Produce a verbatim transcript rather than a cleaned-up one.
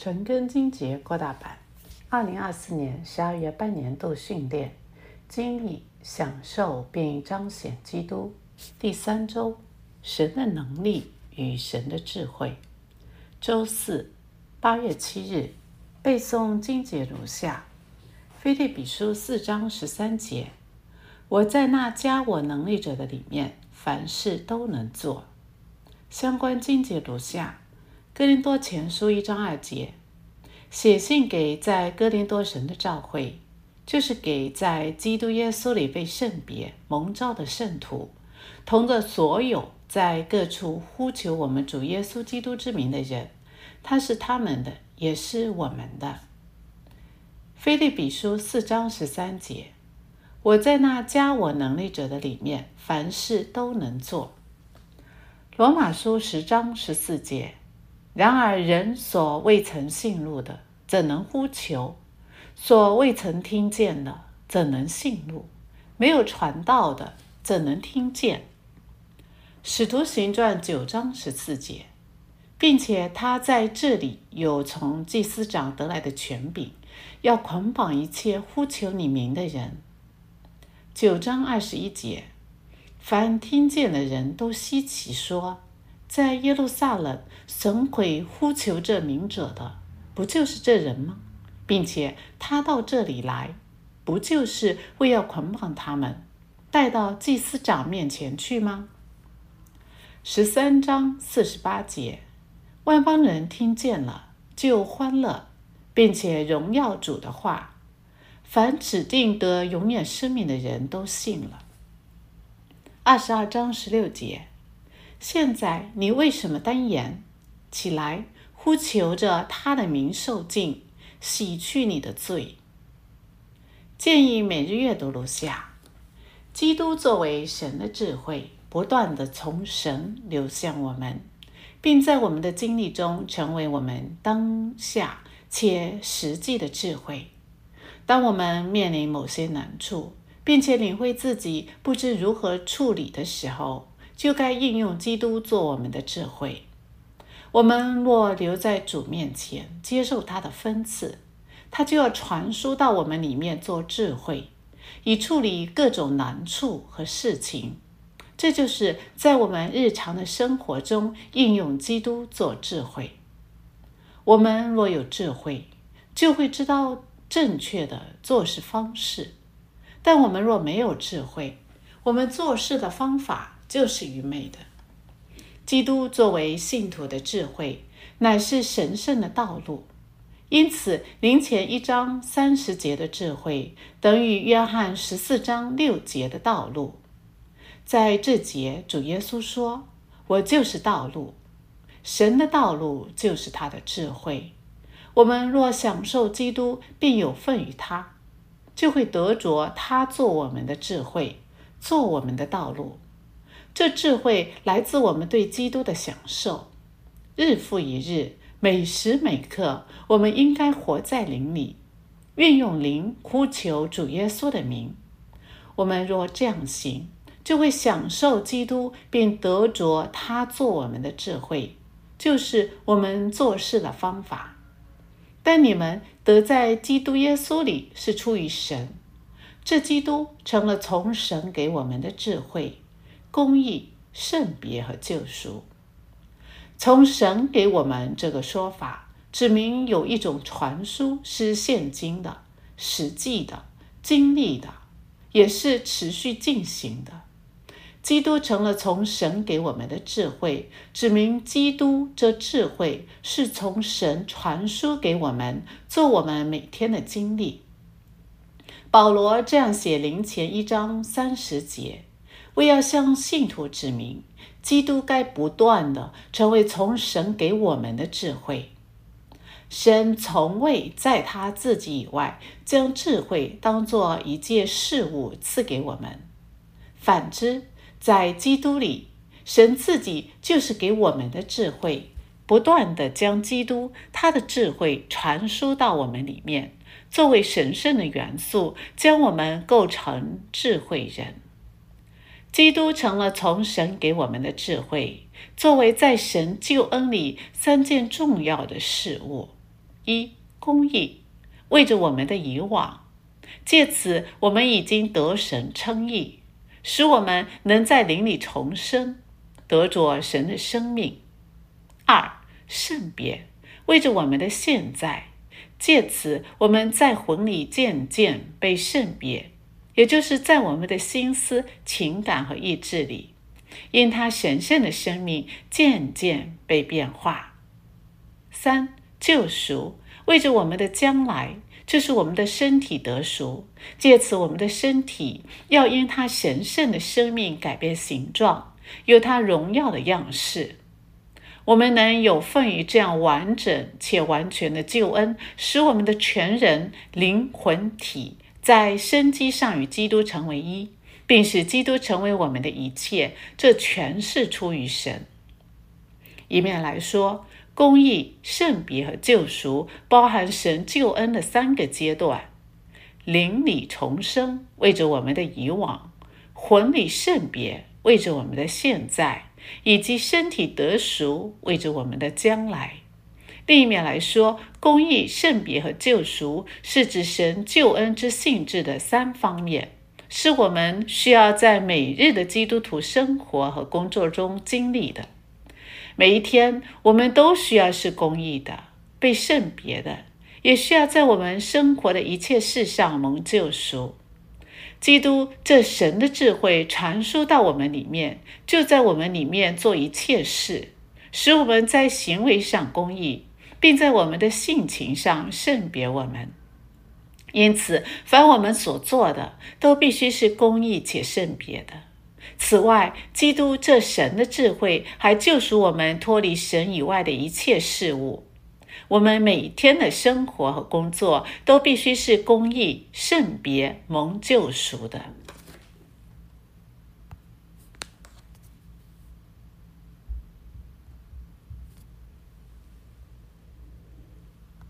陈根金节扩大版，二零二四年十二月半年度训练，经历、享受并彰显基督。第三周，神的能力与神的智慧。周四，八月七日，背诵经节如下：腓立比书四章十三节，我在那加我能力者的里面，凡事都能做。相关经节如下：哥林多前书一章二节，写信给在哥林多神的召会，就是给在基督耶稣里被圣别蒙召的圣徒，同着所有在各处呼求我们主耶稣基督之名的人，他是他们的，也是我们的。腓立比书四章十三节，我在那加我能力者的里面，凡事都能做。罗马书十章十四节，然而人所未曾信入的，怎能呼求？所未曾听见的，怎能信入？没有传道的，怎能听见？使徒行传九章十四节，并且他在这里有从祭司长得来的权柄，要捆绑一切呼求你名的人。九章二十一节，凡听见的人都稀奇说，在耶路撒冷神鬼呼求这名者的，不就是这人吗？并且他到这里来，不就是为要捆绑他们，带到祭司长面前去吗？十三章四十八节，万邦人听见了，就欢乐，并且荣耀主的话，凡指定得永远生命的人都信了。二十二章十六节，现在你为什么单言？起来，呼求着他的名受尽，洗去你的罪。建议每日阅读如下：基督作为神的智慧，不断地从神流向我们，并在我们的经历中成为我们当下且实际的智慧。当我们面临某些难处，并且领会自己不知如何处理的时候，就该应用基督做我们的智慧。我们若留在主面前，接受他的分赐，他就要传输到我们里面做智慧，以处理各种难处和事情。这就是在我们日常的生活中应用基督做智慧。我们若有智慧，就会知道正确的做事方式。但我们若没有智慧，我们做事的方法就是愚昧的。基督作为信徒的智慧，乃是神圣的道路。因此，林前一章三十节的智慧，等于约翰十四章六节的道路。在这节，主耶稣说：“我就是道路。”神的道路就是他的智慧。我们若享受基督，并有份于他，就会得着他做我们的智慧，做我们的道路。这智慧来自我们对基督的享受。日复一日，每时每刻，我们应该活在灵里，运用灵呼求主耶稣的名。我们若这样行，就会享受基督，并得着他做我们的智慧，就是我们做事的方法。但你们得在基督耶稣里是出于神，这基督成了从神给我们的智慧、公义、圣别和救赎。从神给我们这个说法，指明有一种传输是现今的、实际的、经历的，也是持续进行的。基督成了从神给我们的智慧，指明基督这智慧是从神传输给我们，做我们每天的经历。保罗这样写林前一章三十节，为要向信徒指明，基督该不断地成为从神给我们的智慧。神从未在他自己以外将智慧当作一件事物赐给我们，反之，在基督里，神自己就是给我们的智慧，不断地将基督他的智慧传输到我们里面，作为神圣的元素，将我们构成智慧人。基督成了从神给我们的智慧，作为在神救恩里三件重要的事物。 一、公义，为着我们的以往，借此我们已经得神称义，使我们能在灵里重生，得着神的生命。二、圣别，为着我们的现在，借此我们在魂里渐渐被圣别，也就是在我们的心思、情感和意志里，因他神圣的生命渐渐被变化。三、救赎，为着我们的将来，就是我们的身体得赎，借此我们的身体要因他神圣的生命改变形状，有他荣耀的样式。我们能有份于这样完整且完全的救恩，使我们的全人、灵魂、体在生机上与基督成为一，并使基督成为我们的一切，这全是出于神。一面来说，公义、圣别和救赎包含神救恩的三个阶段：灵里重生，为着我们的以往；魂里圣别，为着我们的现在；以及身体得赎，为着我们的将来。另一面来说，公义、圣别和救赎是指神救恩之性质的三方面，是我们需要在每日的基督徒生活和工作中经历的。每一天，我们都需要是公义的，被圣别的，也需要在我们生活的一切事上蒙救赎。基督这神的智慧传输到我们里面，就在我们里面做一切事，使我们在行为上公义，并在我们的性情上圣别我们。因此，凡我们所做的，都必须是公义且圣别的。此外，基督这神的智慧还救赎我们脱离神以外的一切事物。我们每天的生活和工作都必须是公义、圣别、蒙救赎的。